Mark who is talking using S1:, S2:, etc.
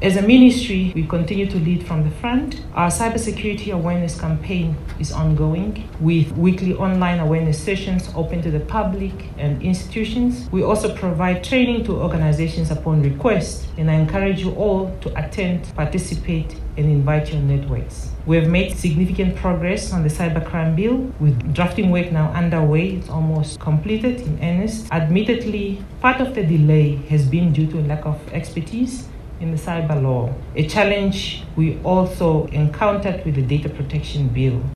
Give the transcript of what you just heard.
S1: As a ministry, we continue to lead from the front. Our cybersecurity awareness campaign is ongoing with weekly online awareness sessions open to the public and institutions. We also provide training to organizations upon request, and I encourage you all to attend, participate, and invite your networks. We have made significant progress on the cybercrime bill, with drafting work now underway. It's almost completed in earnest. Admittedly, part of the delay has been due to a lack of expertise in the cyber law, a challenge we also encountered with the data protection bill.